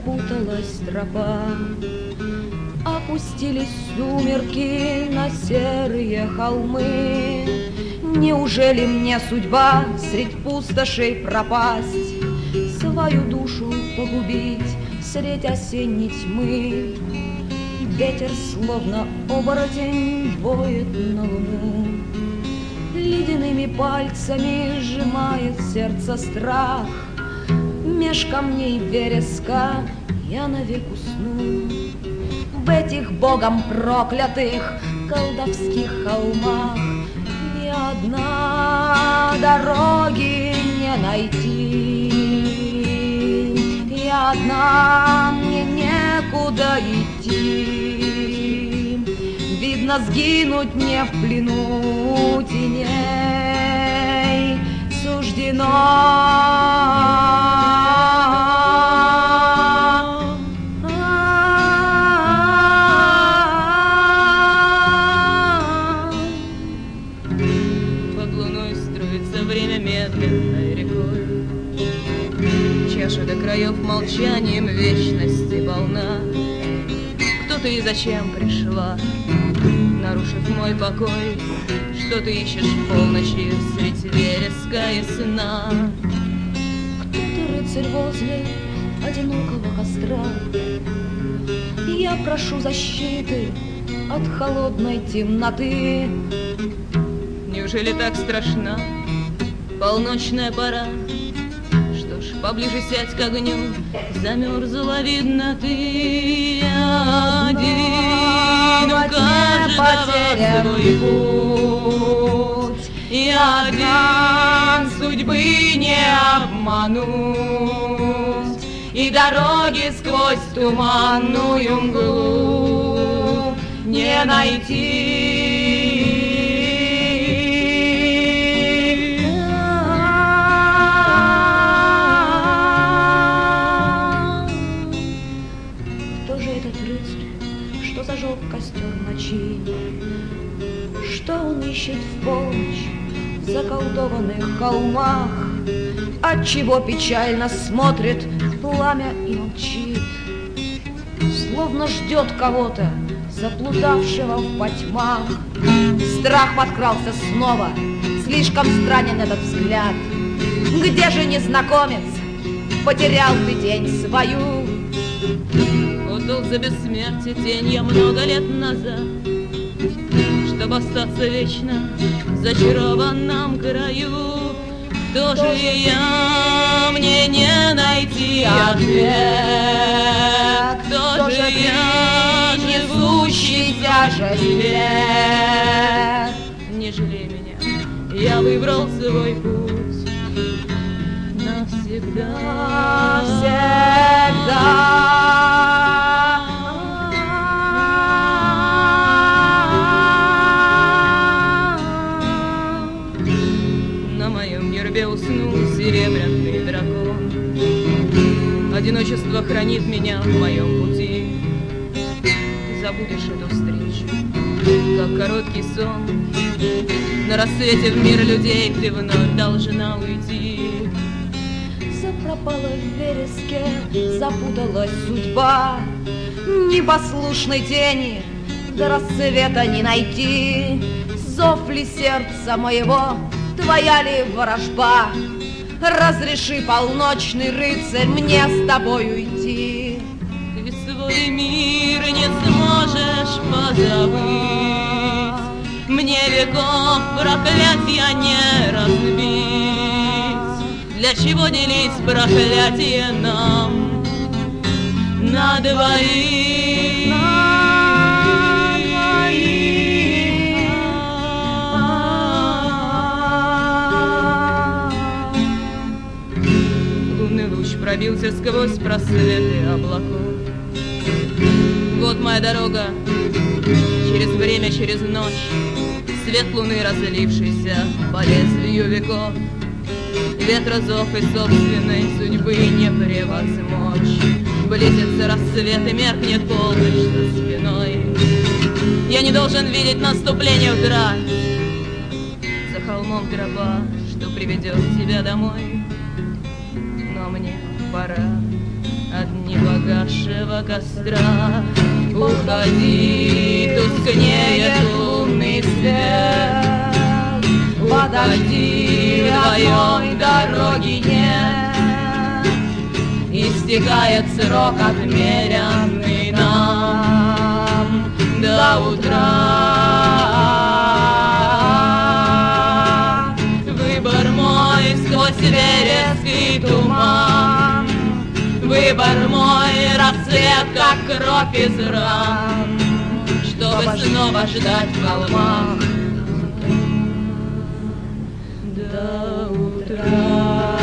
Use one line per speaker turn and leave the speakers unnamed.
запуталась тропа. Опустились сумерки на серые холмы. Неужели мне судьба средь пустошей пропасть, свою душу погубить средь осенней тьмы? Ветер, словно оборотень, воет на луну. Ледяными пальцами сжимает сердце страх. Меж камней вереска я навек усну. В этих богом проклятых колдовских холмах ни одна дороги не найти. Я одна, мне некуда идти. Видно, сгинуть мне в плену теней суждено.
До краев молчанием вечности полна. Кто ты и зачем пришла, нарушив мой покой? Что ты ищешь в полночи средь вереска и сна?
Кто ты, рыцарь, возле одинокого костра? Я прошу защиты от холодной темноты.
Неужели так страшна полночная пора? Поближе сядь к огню, замерзла, видно, ты один. У каждого свой путь, и один судьбы не обмануть, и дороги сквозь туманную мглу не найти.
Зажег костер ночи, что он ищет в полночь в заколдованных холмах? Отчего печально смотрит в пламя и молчит, словно ждет кого-то, заплутавшего в потьмах? Страх подкрался снова, слишком странен этот взгляд. Где же незнакомец? Потерял ты тень свою.
Отдал за бессмертие тень я много лет назад, чтоб остаться вечно в зачарованном краю. Кто же я, мне не найти ответ? Кто же я, несущий тяжесть лет? Не жалей меня, я выбрал свой путь навсегда. Уснул серебряный дракон. Одиночество хранит меня в моем пути. Ты забудешь эту встречу, как короткий сон. На рассвете в мир людей ты вновь должна уйти.
Запропала в вереске, запуталась судьба. Непослушной тени до рассвета не найти. Зов ли сердца моего, твоя ли ворожба? Разреши, полночный рыцарь, мне с тобой уйти.
Ты свой мир не сможешь позабыть, мне веков проклятия не разбить. Для чего делить проклятие нам на двоих? Пробился сквозь просветы облаков. Вот моя дорога, через время, через ночь, свет луны, разлившийся по лезвию веков. Ветра зов и собственной судьбы не превозмочь. Близится рассвет и меркнет полночь за спиной. Я не должен видеть наступление утра. За холмом тропа, что приведет тебя домой. Но мне пора от непогасшего костра. Уходи, тускнеет лунный свет, подожди, вдвоем дороги нет, истекает срок, отмеренный нам до утра. Выбор мой сквозь вереск и туман, выбор мой рассвет, как кровь из ран, чтобы снова ждать в холмах до утра.